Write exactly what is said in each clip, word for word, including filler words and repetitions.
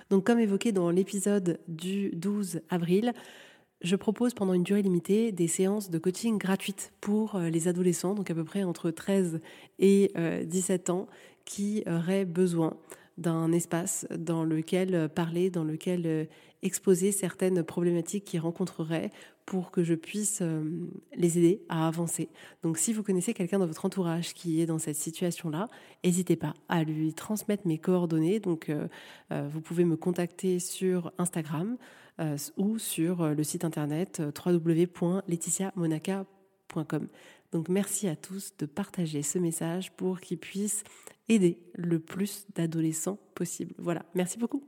Donc comme évoqué dans l'épisode du douze avril, je propose pendant une durée limitée des séances de coaching gratuites pour les adolescents, donc à peu près entre treize et dix-sept ans, qui auraient besoin d'un espace dans lequel parler, dans lequel exposer certaines problématiques qu'ils rencontreraient pour que je puisse les aider à avancer. Donc si vous connaissez quelqu'un dans votre entourage qui est dans cette situation-là, n'hésitez pas à lui transmettre mes coordonnées. Donc euh, euh, vous pouvez me contacter sur Instagram euh, ou sur le site internet w w w point laetitia monaca point com. Donc merci à tous de partager ce message pour qu'il puisse aider le plus d'adolescents possible. Voilà, merci beaucoup.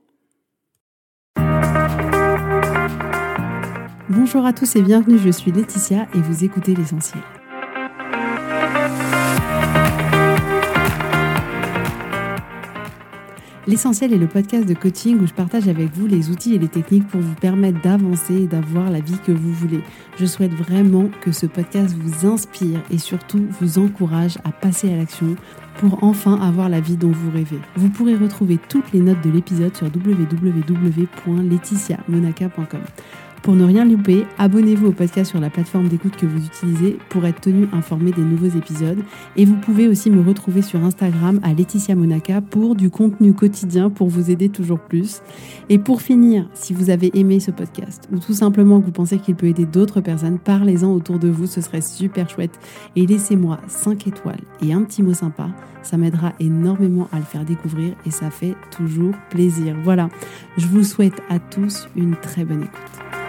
Bonjour à tous et bienvenue, je suis Laetitia et vous écoutez l'essentiel. L'essentiel est le podcast de coaching où je partage avec vous les outils et les techniques pour vous permettre d'avancer et d'avoir la vie que vous voulez. Je souhaite vraiment que ce podcast vous inspire et surtout vous encourage à passer à l'action pour enfin avoir la vie dont vous rêvez. Vous pourrez retrouver toutes les notes de l'épisode sur w w w point laetitia monaca point com. Pour ne rien louper, abonnez-vous au podcast sur la plateforme d'écoute que vous utilisez pour être tenu informé des nouveaux épisodes. Et vous pouvez aussi me retrouver sur Instagram à Laetitia Monaca pour du contenu quotidien pour vous aider toujours plus. Et pour finir, si vous avez aimé ce podcast ou tout simplement que vous pensez qu'il peut aider d'autres personnes, parlez-en autour de vous, ce serait super chouette. Et laissez-moi cinq étoiles et un petit mot sympa. Ça m'aidera énormément à le faire découvrir et ça fait toujours plaisir. Voilà, je vous souhaite à tous une très bonne écoute.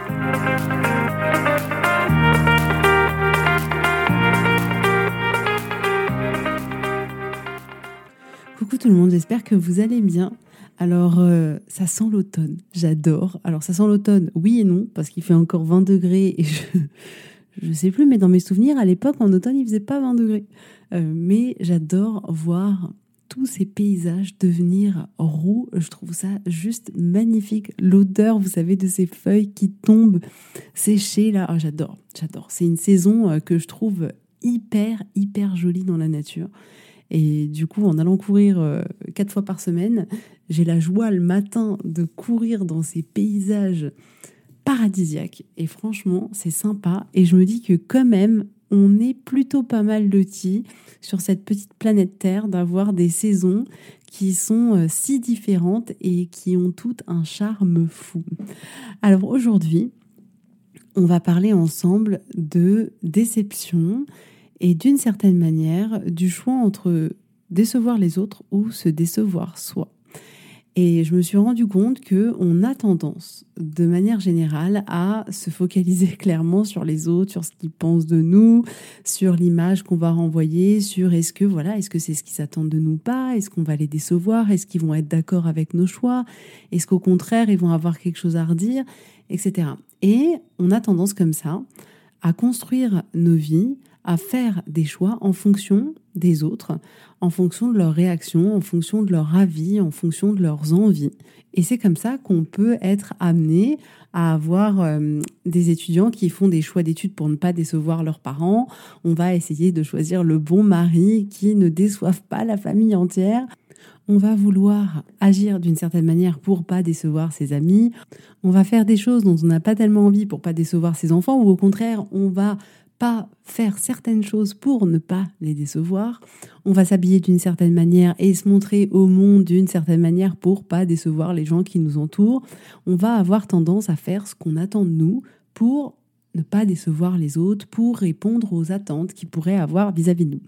Coucou tout le monde, j'espère que vous allez bien. Alors, euh, ça sent l'automne, j'adore. Alors, ça sent l'automne, oui et non, parce qu'il fait encore vingt degrés et je... Je sais plus, mais dans mes souvenirs, à l'époque, en automne, il faisait pas vingt degrés. Euh, mais j'adore voir tous ces paysages devenir roux. Je trouve ça juste magnifique. L'odeur, vous savez, de ces feuilles qui tombent séchées, là. Oh, j'adore, j'adore. C'est une saison que je trouve hyper, hyper jolie dans la nature. Et du coup, en allant courir euh, quatre fois par semaine, j'ai la joie le matin de courir dans ces paysages paradisiaque et franchement c'est sympa et je me dis que quand même on est plutôt pas mal lotis sur cette petite planète Terre d'avoir des saisons qui sont si différentes et qui ont toutes un charme fou. Alors aujourd'hui on va parler ensemble de déception et d'une certaine manière du choix entre décevoir les autres ou se décevoir soi. Et je me suis rendu compte qu'on a tendance, de manière générale, à se focaliser clairement sur les autres, sur ce qu'ils pensent de nous, sur l'image qu'on va renvoyer, sur est-ce que voilà, est-ce que c'est ce qu'ils attendent de nous ou pas, est-ce qu'on va les décevoir, est-ce qu'ils vont être d'accord avec nos choix, est-ce qu'au contraire, ils vont avoir quelque chose à redire, et cetera. Et on a tendance comme ça à construire nos vies, à faire des choix en fonction des autres, en fonction de leurs réactions, en fonction de leur avis, en fonction de leurs envies. Et c'est comme ça qu'on peut être amené à avoir euh, des étudiants qui font des choix d'études pour ne pas décevoir leurs parents. On va essayer de choisir le bon mari qui ne déçoive pas la famille entière. On va vouloir agir d'une certaine manière pour pas décevoir ses amis. On va faire des choses dont on n'a pas tellement envie pour pas décevoir ses enfants, ou au contraire, on va pas faire certaines choses pour ne pas les décevoir. On va s'habiller d'une certaine manière et se montrer au monde d'une certaine manière pour pas décevoir les gens qui nous entourent. On va avoir tendance à faire ce qu'on attend de nous pour ne pas décevoir les autres, pour répondre aux attentes qu'ils pourraient avoir vis-à-vis de nous.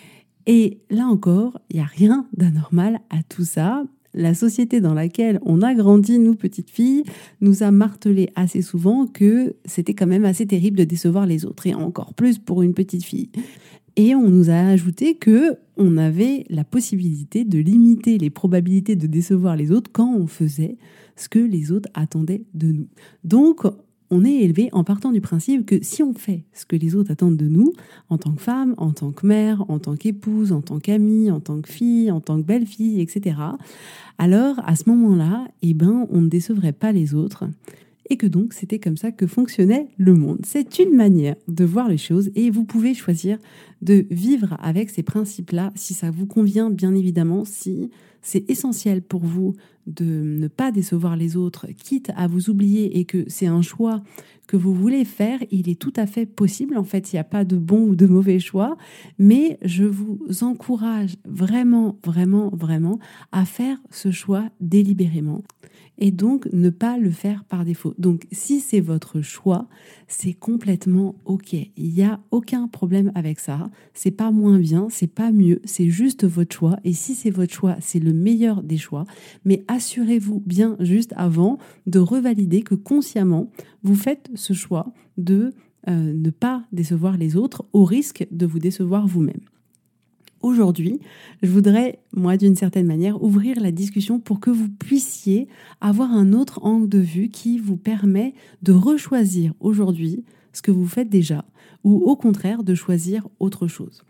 Et là encore, il n'y a rien d'anormal à tout ça. La société dans laquelle on a grandi, nous, petites filles, nous a martelé assez souvent que c'était quand même assez terrible de décevoir les autres, et encore plus pour une petite fille. Et on nous a ajouté qu'on avait la possibilité de limiter les probabilités de décevoir les autres quand on faisait ce que les autres attendaient de nous. Donc, on est élevé en partant du principe que si on fait ce que les autres attendent de nous, en tant que femme, en tant que mère, en tant qu'épouse, en tant qu'amie, en tant que fille, en tant que belle-fille, et cetera, alors à ce moment-là, eh ben, on ne décevrait pas les autres et que donc c'était comme ça que fonctionnait le monde. C'est une manière de voir les choses et vous pouvez choisir de vivre avec ces principes-là si ça vous convient, bien évidemment, si c'est essentiel pour vous de ne pas décevoir les autres, quitte à vous oublier et que c'est un choix que vous voulez faire, il est tout à fait possible. En fait, il n'y a pas de bon ou de mauvais choix, mais je vous encourage vraiment, vraiment, vraiment à faire ce choix délibérément et donc ne pas le faire par défaut. Donc, si c'est votre choix, c'est complètement OK. Il n'y a aucun problème avec ça. C'est pas moins bien, c'est pas mieux, c'est juste votre choix. Et si c'est votre choix, c'est le meilleur des choix. Mais assurez-vous bien juste avant de revalider que consciemment, vous faites ce choix de euh, ne pas décevoir les autres au risque de vous décevoir vous-même. Aujourd'hui, je voudrais, moi, d'une certaine manière, ouvrir la discussion pour que vous puissiez avoir un autre angle de vue qui vous permet de rechoisir aujourd'hui ce que vous faites déjà ou au contraire de choisir autre chose.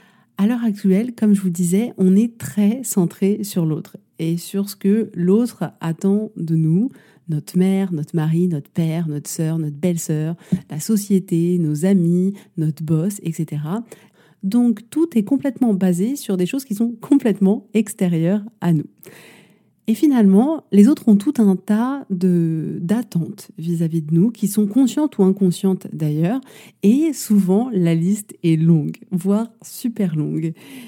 À l'heure actuelle, comme je vous disais, on est très centré sur l'autre et sur ce que l'autre attend de nous, notre mère, notre mari, notre père, notre sœur, notre belle-sœur, la société, nos amis, notre boss, et cetera. Donc, tout est complètement basé sur des choses qui sont complètement extérieures à nous. Et finalement, les autres ont tout un tas de, d'attentes vis-à-vis de nous, qui sont conscientes ou inconscientes d'ailleurs, et souvent la liste est longue, voire super longue.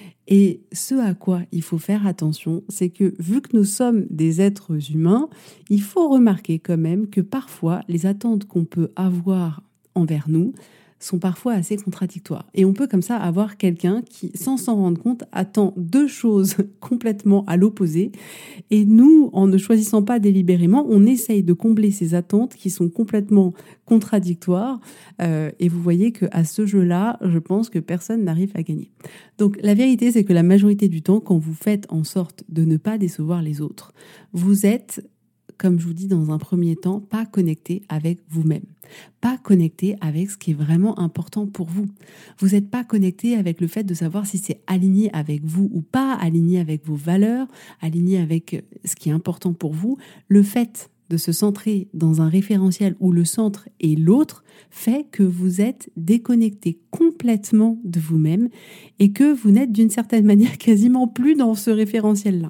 Et ce à quoi il faut faire attention, c'est que vu que nous sommes des êtres humains, il faut remarquer quand même que parfois les attentes qu'on peut avoir envers nous sont parfois assez contradictoires. Et on peut comme ça avoir quelqu'un qui, sans s'en rendre compte, attend deux choses complètement à l'opposé. Et nous, en ne choisissant pas délibérément, on essaye de combler ces attentes qui sont complètement contradictoires. Euh, et vous voyez qu'à ce jeu-là, je pense que personne n'arrive à gagner. Donc la vérité, c'est que la majorité du temps, quand vous faites en sorte de ne pas décevoir les autres, vous êtes, comme je vous dis dans un premier temps, pas connecté avec vous-même. Pas connecté avec ce qui est vraiment important pour vous. Vous n'êtes pas connecté avec le fait de savoir si c'est aligné avec vous ou pas, aligné avec vos valeurs, aligné avec ce qui est important pour vous. Le fait de se centrer dans un référentiel où le centre est l'autre fait que vous êtes déconnecté complètement de vous-même et que vous n'êtes d'une certaine manière quasiment plus dans ce référentiel-là.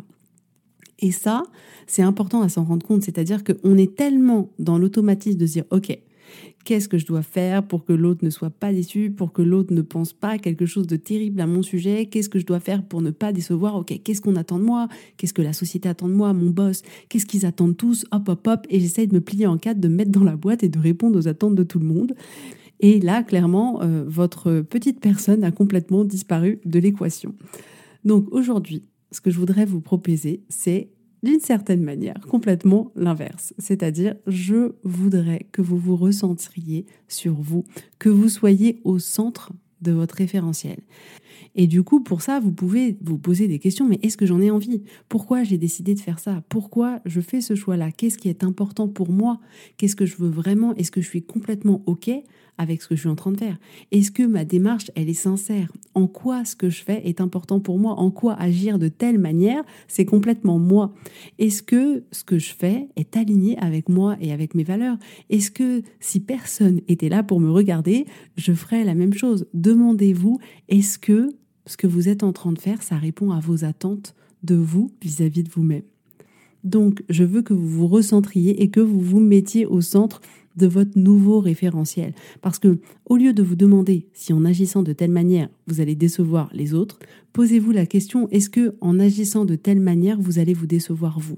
Et ça, c'est important à s'en rendre compte, c'est-à-dire qu'on est tellement dans l'automatisme de se dire « Ok, qu'est-ce que je dois faire pour que l'autre ne soit pas déçu, pour que l'autre ne pense pas quelque chose de terrible à mon sujet? Qu'est-ce que je dois faire pour ne pas décevoir? Ok, qu'est-ce qu'on attend de moi? Qu'est-ce que la société attend de moi? Mon boss? Qu'est-ce qu'ils attendent tous? Hop, hop, hop. » Et j'essaye de me plier en quatre, de me mettre dans la boîte et de répondre aux attentes de tout le monde. Et là, clairement, euh, votre petite personne a complètement disparu de l'équation. Donc aujourd'hui, ce que je voudrais vous proposer, c'est d'une certaine manière, complètement l'inverse. C'est-à-dire, je voudrais que vous vous recentriez sur vous, que vous soyez au centre de votre référentiel. Et du coup, pour ça, vous pouvez vous poser des questions. Mais est-ce que j'en ai envie? Pourquoi j'ai décidé de faire ça? Pourquoi je fais ce choix-là? Qu'est-ce qui est important pour moi? Qu'est-ce que je veux vraiment? Est-ce que je suis complètement OK avec ce que je suis en train de faire? Est-ce que ma démarche, elle est sincère? En quoi ce que je fais est important pour moi? En quoi agir de telle manière, c'est complètement moi? Est-ce que ce que je fais est aligné avec moi et avec mes valeurs? Est-ce que si personne était là pour me regarder, je ferais la même chose? Demandez-vous, est-ce que ce que vous êtes en train de faire, ça répond à vos attentes de vous vis-à-vis de vous-même? Donc, je veux que vous vous recentriez et que vous vous mettiez au centre de votre nouveau référentiel. Parce que, au lieu de vous demander si en agissant de telle manière, vous allez décevoir les autres, posez-vous la question, est-ce que en agissant de telle manière, vous allez vous décevoir vous?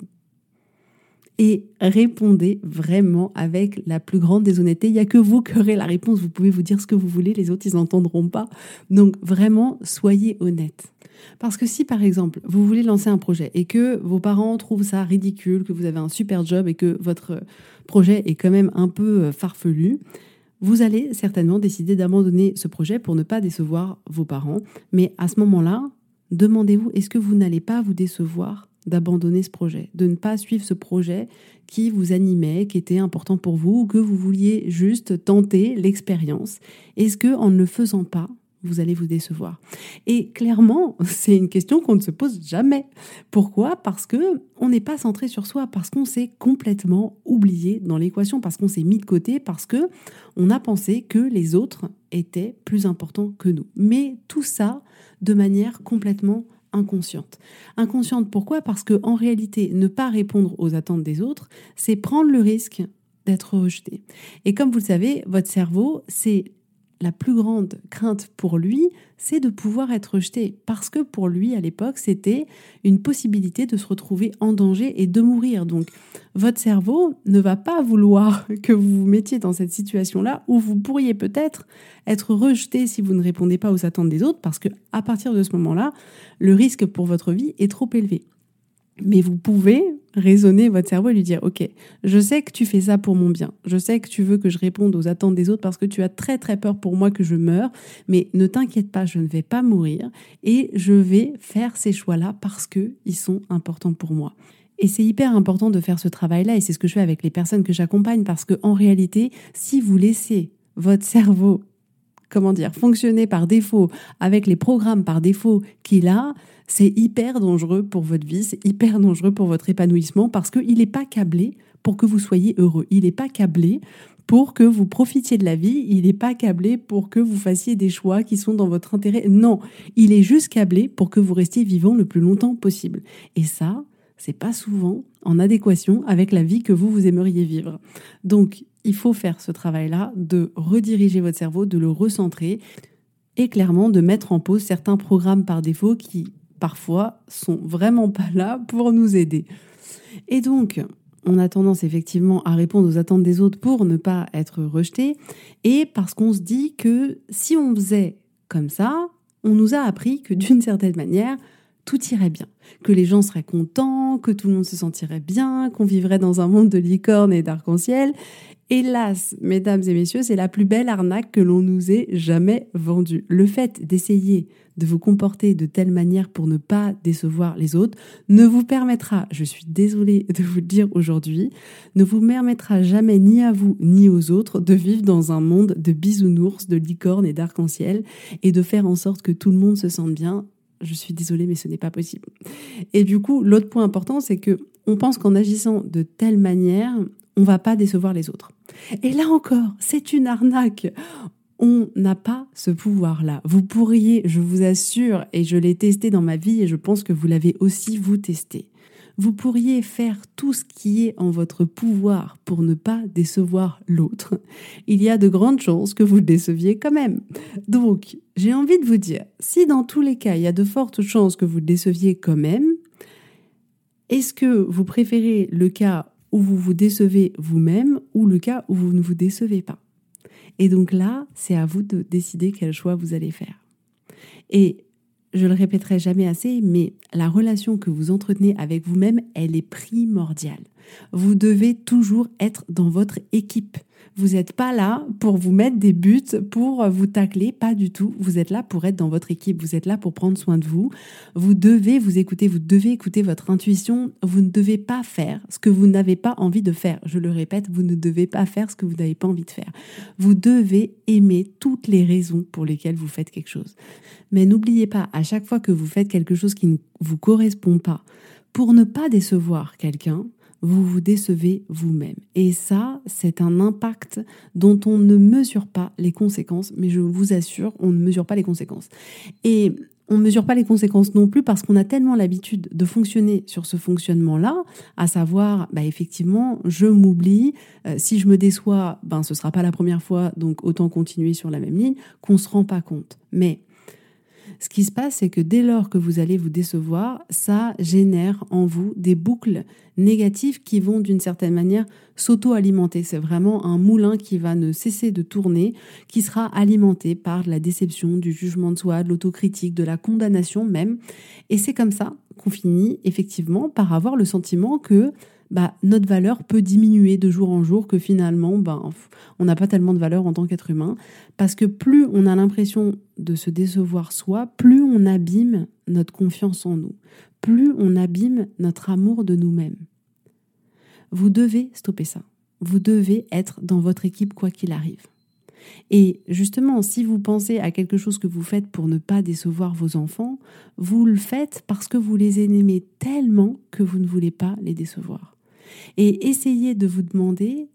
Et répondez vraiment avec la plus grande des honnêtetés. Il n'y a que vous qui aurez la réponse. Vous pouvez vous dire ce que vous voulez, les autres, ils n'entendront pas. Donc vraiment, soyez honnête. Parce que si, par exemple, vous voulez lancer un projet et que vos parents trouvent ça ridicule, que vous avez un super job et que votre projet est quand même un peu farfelu, vous allez certainement décider d'abandonner ce projet pour ne pas décevoir vos parents. Mais à ce moment-là, demandez-vous, est-ce que vous n'allez pas vous décevoir d'abandonner ce projet, de ne pas suivre ce projet qui vous animait, qui était important pour vous, ou que vous vouliez juste tenter l'expérience? Est-ce que en ne le faisant pas, vous allez vous décevoir. Et clairement, c'est une question qu'on ne se pose jamais. Pourquoi ? Parce que on n'est pas centré sur soi, parce qu'on s'est complètement oublié dans l'équation, parce qu'on s'est mis de côté, parce que on a pensé que les autres étaient plus importants que nous. Mais tout ça de manière complètement inconsciente. Inconsciente pourquoi ? Parce que en réalité, ne pas répondre aux attentes des autres, c'est prendre le risque d'être rejeté. Et comme vous le savez, votre cerveau, c'est la plus grande crainte pour lui, c'est de pouvoir être rejeté. Parce que pour lui, à l'époque, c'était une possibilité de se retrouver en danger et de mourir. Donc, votre cerveau ne va pas vouloir que vous vous mettiez dans cette situation-là où vous pourriez peut-être être rejeté si vous ne répondez pas aux attentes des autres, parce que à partir de ce moment-là, le risque pour votre vie est trop élevé. Mais vous pouvez raisonner votre cerveau et lui dire « Ok, je sais que tu fais ça pour mon bien. Je sais que tu veux que je réponde aux attentes des autres parce que tu as très très peur pour moi que je meure. Mais ne t'inquiète pas, je ne vais pas mourir et je vais faire ces choix-là parce qu'ils sont importants pour moi. » Et c'est hyper important de faire ce travail-là et c'est ce que je fais avec les personnes que j'accompagne parce qu'en réalité, si vous laissez votre cerveau, comment dire, fonctionner par défaut avec les programmes par défaut qu'il a, c'est hyper dangereux pour votre vie, c'est hyper dangereux pour votre épanouissement parce qu'il n'est pas câblé pour que vous soyez heureux. Il n'est pas câblé pour que vous profitiez de la vie. Il n'est pas câblé pour que vous fassiez des choix qui sont dans votre intérêt. Non, il est juste câblé pour que vous restiez vivant le plus longtemps possible. Et ça, c'est pas souvent en adéquation avec la vie que vous, vous aimeriez vivre. Donc, il faut faire ce travail-là de rediriger votre cerveau, de le recentrer et clairement de mettre en pause certains programmes par défaut qui parfois sont vraiment pas là pour nous aider. Et donc, on a tendance effectivement à répondre aux attentes des autres pour ne pas être rejeté et parce qu'on se dit que si on faisait comme ça, on nous a appris que d'une certaine manière, tout irait bien, que les gens seraient contents, que tout le monde se sentirait bien, qu'on vivrait dans un monde de licornes et d'arc-en-ciel. Hélas, mesdames et messieurs, c'est la plus belle arnaque que l'on nous ait jamais vendue. Le fait d'essayer de vous comporter de telle manière pour ne pas décevoir les autres ne vous permettra, je suis désolée de vous le dire aujourd'hui, ne vous permettra jamais ni à vous ni aux autres de vivre dans un monde de bisounours, de licornes et d'arc-en-ciel et de faire en sorte que tout le monde se sente bien. Je suis désolée, mais ce n'est pas possible. Et du coup, l'autre point important, c'est que on pense qu'en agissant de telle manière, on va pas décevoir les autres. Et là encore, c'est une arnaque. On n'a pas ce pouvoir-là. Vous pourriez, je vous assure, et je l'ai testé dans ma vie, et je pense que vous l'avez aussi vous testé. Vous pourriez faire tout ce qui est en votre pouvoir pour ne pas décevoir l'autre. Il y a de grandes chances que vous le déceviez quand même. Donc, j'ai envie de vous dire, si dans tous les cas, il y a de fortes chances que vous le déceviez quand même, est-ce que vous préférez le cas où vous vous décevez vous-même ou le cas où vous ne vous décevez pas ? Et donc là, c'est à vous de décider quel choix vous allez faire. Et je le répéterai jamais assez, mais la relation que vous entretenez avec vous-même, elle est primordiale. Vous devez toujours être dans votre équipe. Vous n'êtes pas là pour vous mettre des buts, pour vous tacler, pas du tout. Vous êtes là pour être dans votre équipe, vous êtes là pour prendre soin de vous. Vous devez vous écouter, vous devez écouter votre intuition. Vous ne devez pas faire ce que vous n'avez pas envie de faire. Je le répète, vous ne devez pas faire ce que vous n'avez pas envie de faire. Vous devez aimer toutes les raisons pour lesquelles vous faites quelque chose. Mais n'oubliez pas, à chaque fois que vous faites quelque chose qui ne vous correspond pas, pour ne pas décevoir quelqu'un, vous vous décevez vous-même. Et ça, c'est un impact dont on ne mesure pas les conséquences, mais je vous assure, on ne mesure pas les conséquences. Et on ne mesure pas les conséquences non plus parce qu'on a tellement l'habitude de fonctionner sur ce fonctionnement-là, à savoir, bah effectivement, je m'oublie, euh, si je me déçois, ben ce sera pas la première fois, donc autant continuer sur la même ligne, qu'on se rend pas compte. Mais ce qui se passe, c'est que dès lors que vous allez vous décevoir, ça génère en vous des boucles négatives qui vont d'une certaine manière s'auto-alimenter. C'est vraiment un moulin qui va ne cesser de tourner, qui sera alimenté par la déception, du jugement de soi, de l'autocritique, de la condamnation même. Et c'est comme ça qu'on finit effectivement par avoir le sentiment que bah, notre valeur peut diminuer de jour en jour, que finalement, bah, on n'a pas tellement de valeur en tant qu'être humain. Parce que plus on a l'impression de se décevoir soi, plus on abîme notre confiance en nous, plus on abîme notre amour de nous-mêmes. Vous devez stopper ça. Vous devez être dans votre équipe quoi qu'il arrive. Et justement, si vous pensez à quelque chose que vous faites pour ne pas décevoir vos enfants, vous le faites parce que vous les aimez tellement que vous ne voulez pas les décevoir. Et essayez de vous demander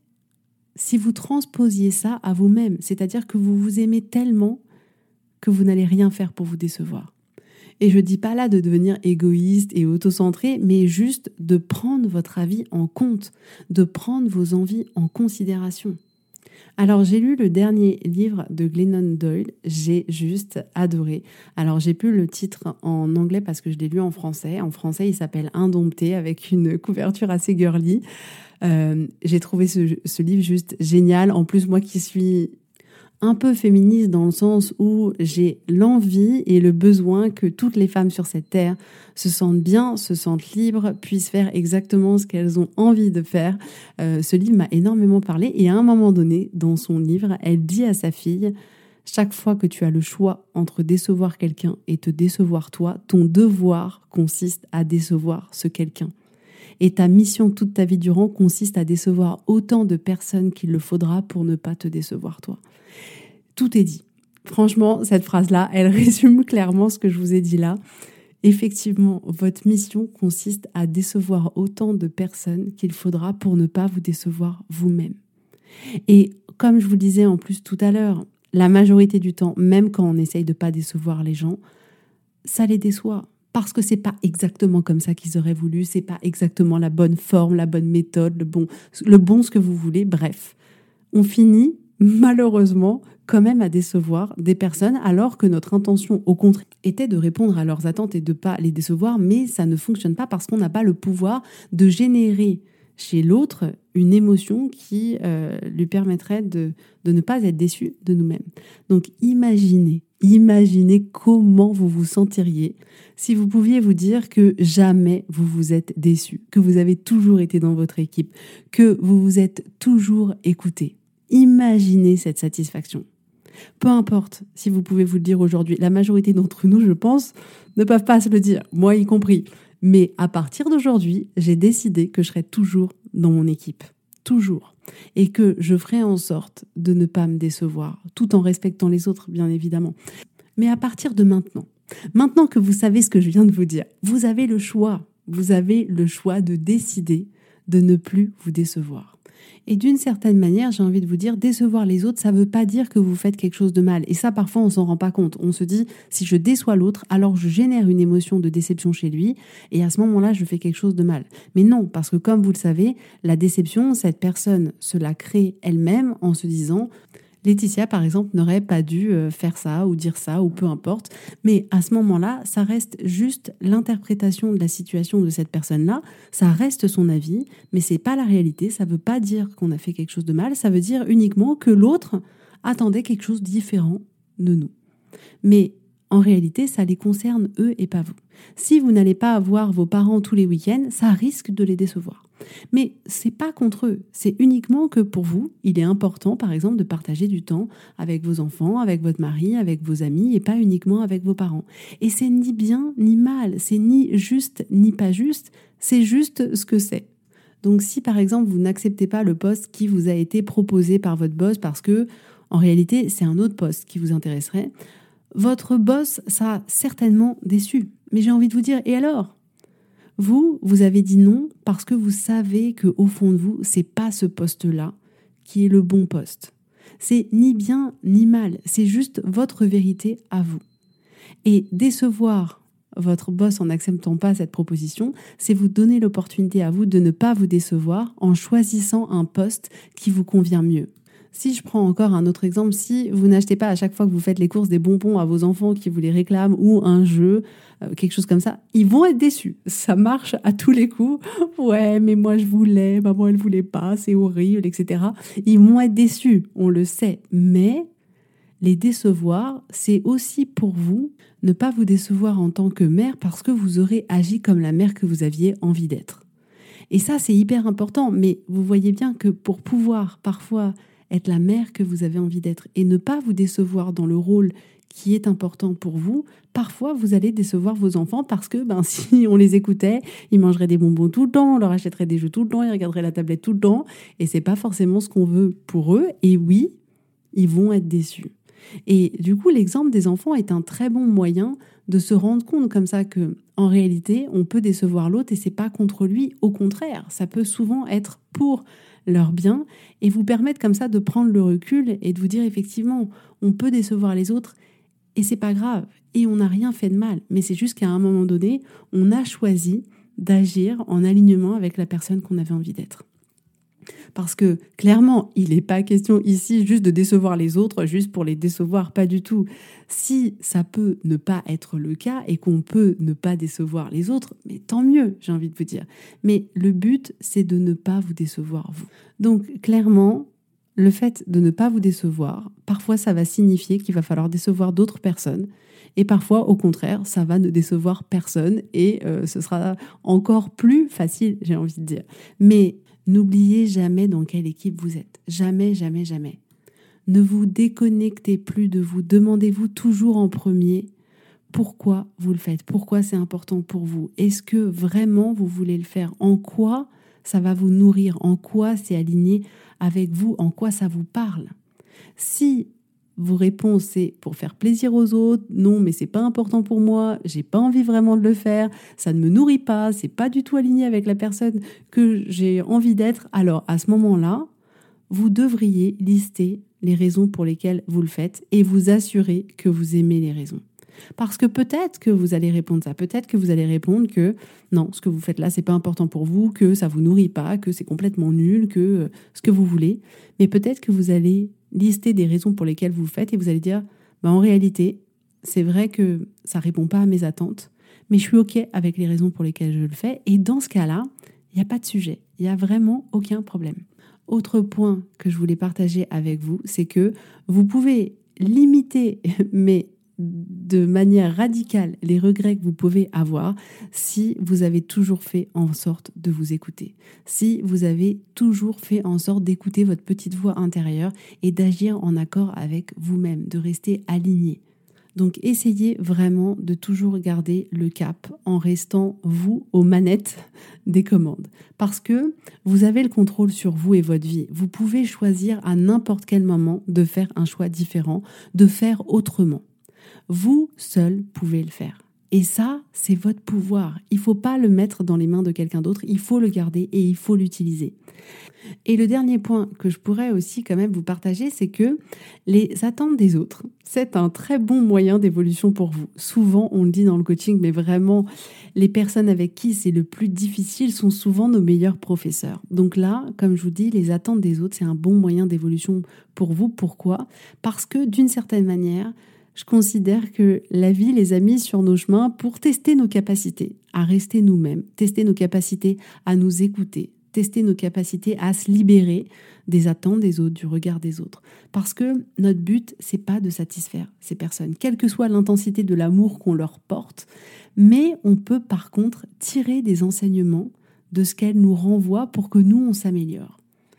si vous transposiez ça à vous-même, c'est-à-dire que vous vous aimez tellement que vous n'allez rien faire pour vous décevoir. Et je ne dis pas là de devenir égoïste et autocentré, mais juste de prendre votre avis en compte, de prendre vos envies en considération. Alors, j'ai lu le dernier livre de Glennon Doyle, j'ai juste adoré. Alors, j'ai plus le titre en anglais parce que je l'ai lu en français. En français, il s'appelle Indompté, avec une couverture assez girly. Euh, j'ai trouvé ce, ce livre juste génial. En plus, moi qui suis un peu féministe dans le sens où j'ai l'envie et le besoin que toutes les femmes sur cette terre se sentent bien, se sentent libres, puissent faire exactement ce qu'elles ont envie de faire. Euh, ce livre m'a énormément parlé et à un moment donné, dans son livre, elle dit à sa fille « Chaque fois que tu as le choix entre décevoir quelqu'un et te décevoir toi, ton devoir consiste à décevoir ce quelqu'un. Et ta mission toute ta vie durant consiste à décevoir autant de personnes qu'il le faudra pour ne pas te décevoir toi. » Tout est dit. Franchement, cette phrase-là, elle résume clairement ce que je vous ai dit là. Effectivement, votre mission consiste à décevoir autant de personnes qu'il faudra pour ne pas vous décevoir vous-même. Et comme je vous le disais en plus tout à l'heure, la majorité du temps, même quand on essaye de ne pas décevoir les gens, ça les déçoit. Parce que c'est pas exactement comme ça qu'ils auraient voulu, c'est pas exactement la bonne forme, la bonne méthode, le bon, le bon ce que vous voulez. Bref, on finit malheureusement quand même à décevoir des personnes alors que notre intention au contraire était de répondre à leurs attentes et de pas les décevoir, mais ça ne fonctionne pas parce qu'on n'a pas le pouvoir de générer chez l'autre une émotion qui euh, lui permettrait de, de ne pas être déçu de nous-mêmes. Donc imaginez, imaginez comment vous vous sentiriez si vous pouviez vous dire que jamais vous vous êtes déçu, que vous avez toujours été dans votre équipe, que vous vous êtes toujours écouté. Imaginez cette satisfaction. Peu importe si vous pouvez vous le dire aujourd'hui, la majorité d'entre nous, je pense, ne peuvent pas se le dire, moi y compris. Mais à partir d'aujourd'hui, j'ai décidé que je serai toujours dans mon équipe. Toujours. Et que je ferai en sorte de ne pas me décevoir, tout en respectant les autres, bien évidemment. Mais à partir de maintenant, maintenant que vous savez ce que je viens de vous dire, vous avez le choix. Vous avez le choix de décider de ne plus vous décevoir. Et d'une certaine manière, j'ai envie de vous dire, décevoir les autres, ça ne veut pas dire que vous faites quelque chose de mal. Et ça, parfois, on s'en rend pas compte. On se dit, si je déçois l'autre, alors je génère une émotion de déception chez lui. Et à ce moment-là, je fais quelque chose de mal. Mais non, parce que comme vous le savez, la déception, cette personne se la crée elle-même en se disant... Laetitia, par exemple, n'aurait pas dû faire ça ou dire ça ou peu importe. Mais à ce moment-là, ça reste juste l'interprétation de la situation de cette personne-là. Ça reste son avis, mais c'est pas la réalité. Ça veut pas dire qu'on a fait quelque chose de mal. Ça veut dire uniquement que l'autre attendait quelque chose de différent de nous. Mais en réalité, ça les concerne eux et pas vous. Si vous n'allez pas voir vos parents tous les week-ends, ça risque de les décevoir. Mais c'est pas contre eux, c'est uniquement que pour vous, il est important, par exemple, de partager du temps avec vos enfants, avec votre mari, avec vos amis, et pas uniquement avec vos parents. Et c'est ni bien ni mal, c'est ni juste ni pas juste, c'est juste ce que c'est. Donc si, par exemple, vous n'acceptez pas le poste qui vous a été proposé par votre boss parce que, en réalité, c'est un autre poste qui vous intéresserait, votre boss sera certainement déçu. Mais j'ai envie de vous dire, et alors ? Vous, vous avez dit non parce que vous savez qu'au fond de vous, c'est pas ce poste-là qui est le bon poste. C'est ni bien ni mal, c'est juste votre vérité à vous. Et décevoir votre boss en n'acceptant pas cette proposition, c'est vous donner l'opportunité à vous de ne pas vous décevoir en choisissant un poste qui vous convient mieux. Si je prends encore un autre exemple, si vous n'achetez pas à chaque fois que vous faites les courses des bonbons à vos enfants qui vous les réclament ou un jeu, euh, quelque chose comme ça, ils vont être déçus. Ça marche à tous les coups. Ouais, mais moi je voulais, maman elle voulait pas, c'est horrible, et cetera. Ils vont être déçus, on le sait. Mais les décevoir, c'est aussi pour vous ne pas vous décevoir en tant que mère parce que vous aurez agi comme la mère que vous aviez envie d'être. Et ça, c'est hyper important. Mais vous voyez bien que pour pouvoir parfois être la mère que vous avez envie d'être et ne pas vous décevoir dans le rôle qui est important pour vous, parfois vous allez décevoir vos enfants parce que ben, si on les écoutait, ils mangeraient des bonbons tout le temps, on leur achèterait des jeux tout le temps, ils regarderaient la tablette tout le temps et c'est pas forcément ce qu'on veut pour eux. Et oui, ils vont être déçus. Et du coup, l'exemple des enfants est un très bon moyen de se rendre compte comme ça que, en réalité, on peut décevoir l'autre et c'est pas contre lui. Au contraire, ça peut souvent être pour leur bien et vous permettre comme ça de prendre le recul et de vous dire effectivement, on peut décevoir les autres et c'est pas grave et on n'a rien fait de mal. Mais c'est juste qu'à un moment donné, on a choisi d'agir en alignement avec la personne qu'on avait envie d'être. Parce que clairement, il n'est pas question ici juste de décevoir les autres, juste pour les décevoir, pas du tout. Si ça peut ne pas être le cas et qu'on peut ne pas décevoir les autres, mais tant mieux, j'ai envie de vous dire. Mais le but, c'est de ne pas vous décevoir, vous. Donc clairement, le fait de ne pas vous décevoir, parfois ça va signifier qu'il va falloir décevoir d'autres personnes. Et parfois, au contraire, ça va ne décevoir personne et euh, ce sera encore plus facile, j'ai envie de dire. Mais n'oubliez jamais dans quelle équipe vous êtes. Jamais, jamais, jamais. Ne vous déconnectez plus de vous. Demandez-vous toujours en premier pourquoi vous le faites, pourquoi c'est important pour vous. Est-ce que vraiment vous voulez le faire? En quoi ça va vous nourrir? En quoi c'est aligné avec vous? En quoi ça vous parle? Si vos réponses, c'est pour faire plaisir aux autres, non, mais c'est pas important pour moi, j'ai pas envie vraiment de le faire, ça ne me nourrit pas, c'est pas du tout aligné avec la personne que j'ai envie d'être, alors à ce moment-là, vous devriez lister les raisons pour lesquelles vous le faites et vous assurer que vous aimez les raisons. Parce que peut-être que vous allez répondre ça, peut-être que vous allez répondre que non, ce que vous faites là, c'est pas important pour vous, que ça vous nourrit pas, que c'est complètement nul, que euh, ce que vous voulez, mais peut-être que vous allez lister des raisons pour lesquelles vous le faites et vous allez dire bah, en réalité, c'est vrai que ça répond pas à mes attentes, mais je suis OK avec les raisons pour lesquelles je le fais. Et dans ce cas-là, il n'y a pas de sujet, il n'y a vraiment aucun problème. Autre point que je voulais partager avec vous, c'est que vous pouvez limiter, mais de manière radicale, les regrets que vous pouvez avoir si vous avez toujours fait en sorte de vous écouter. Si vous avez toujours fait en sorte d'écouter votre petite voix intérieure et d'agir en accord avec vous-même, de rester aligné. Donc essayez vraiment de toujours garder le cap en restant vous aux manettes des commandes. Parce que vous avez le contrôle sur vous et votre vie. Vous pouvez choisir à n'importe quel moment de faire un choix différent, de faire autrement. Vous seul pouvez le faire. Et ça, c'est votre pouvoir. Il ne faut pas le mettre dans les mains de quelqu'un d'autre, il faut le garder et il faut l'utiliser. Et le dernier point que je pourrais aussi quand même vous partager, c'est que les attentes des autres, c'est un très bon moyen d'évolution pour vous. Souvent, on le dit dans le coaching, mais vraiment, les personnes avec qui c'est le plus difficile sont souvent nos meilleurs professeurs. Donc là, comme je vous dis, les attentes des autres, c'est un bon moyen d'évolution pour vous. Pourquoi ? Parce que d'une certaine manière, je considère que la vie les a mis sur nos chemins pour tester nos capacités à rester nous-mêmes, tester nos capacités à nous écouter, tester nos capacités à se libérer des attentes des autres, du regard des autres. Parce que notre but, c'est pas de satisfaire ces personnes, quelle que soit l'intensité de l'amour qu'on leur porte, mais on peut par contre tirer des enseignements de ce qu'elles nous renvoient pour que nous, on s'améliore.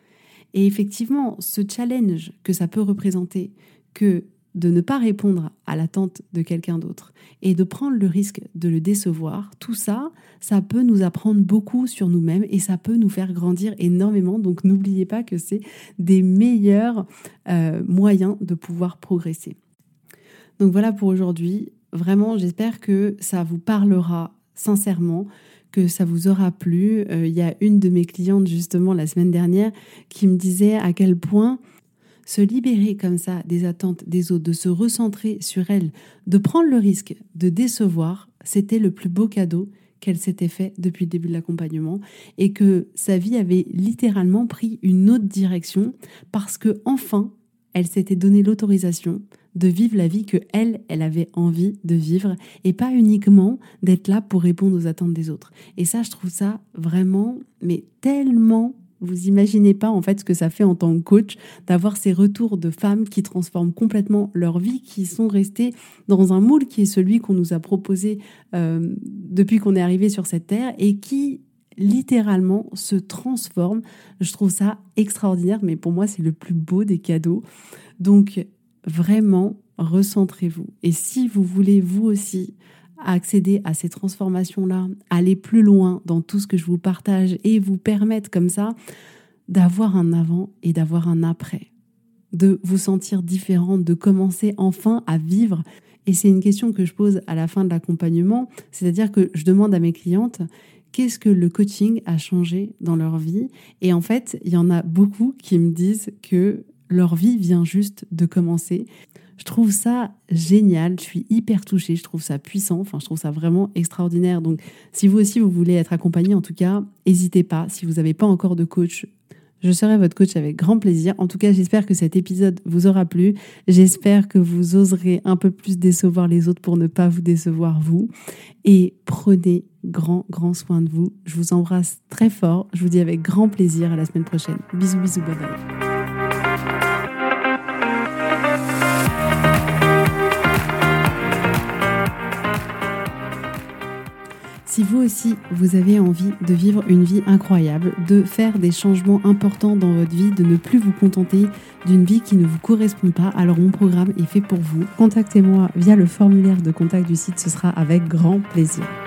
Et effectivement, ce challenge que ça peut représenter, que de ne pas répondre à l'attente de quelqu'un d'autre et de prendre le risque de le décevoir, tout ça, ça peut nous apprendre beaucoup sur nous-mêmes et ça peut nous faire grandir énormément. Donc n'oubliez pas que c'est des meilleurs euh, moyens de pouvoir progresser. Donc voilà pour aujourd'hui. Vraiment, j'espère que ça vous parlera sincèrement, que ça vous aura plu. Euh, il y a une de mes clientes justement la semaine dernière qui me disait à quel point se libérer comme ça des attentes des autres, de se recentrer sur elles, de prendre le risque de décevoir, c'était le plus beau cadeau qu'elle s'était fait depuis le début de l'accompagnement et que sa vie avait littéralement pris une autre direction parce que enfin, elle s'était donné l'autorisation de vivre la vie que elle, elle avait envie de vivre et pas uniquement d'être là pour répondre aux attentes des autres. Et ça, je trouve ça vraiment, mais tellement. Vous imaginez pas en fait ce que ça fait en tant que coach d'avoir ces retours de femmes qui transforment complètement leur vie, qui sont restées dans un moule qui est celui qu'on nous a proposé euh, depuis qu'on est arrivé sur cette terre et qui littéralement se transforment. Je trouve ça extraordinaire, mais pour moi c'est le plus beau des cadeaux. Donc vraiment, recentrez-vous. Et si vous voulez vous aussi accéder à ces transformations-là, aller plus loin dans tout ce que je vous partage et vous permettre comme ça d'avoir un avant et d'avoir un après, de vous sentir différente, de commencer enfin à vivre. Et c'est une question que je pose à la fin de l'accompagnement, c'est-à-dire que je demande à mes clientes qu'est-ce que le coaching a changé dans leur vie. Et en fait, il y en a beaucoup qui me disent que leur vie vient juste de commencer. Je trouve ça génial, je suis hyper touchée, je trouve ça puissant, enfin je trouve ça vraiment extraordinaire. Donc si vous aussi vous voulez être accompagné, en tout cas, n'hésitez pas. Si vous n'avez pas encore de coach, je serai votre coach avec grand plaisir. En tout cas, j'espère que cet épisode vous aura plu. J'espère que vous oserez un peu plus décevoir les autres pour ne pas vous décevoir vous. Et prenez grand, grand soin de vous. Je vous embrasse très fort. Je vous dis avec grand plaisir à la semaine prochaine. Bisous, bisous, bye bye. Si vous aussi, vous avez envie de vivre une vie incroyable, de faire des changements importants dans votre vie, de ne plus vous contenter d'une vie qui ne vous correspond pas, alors mon programme est fait pour vous. Contactez-moi via le formulaire de contact du site, ce sera avec grand plaisir.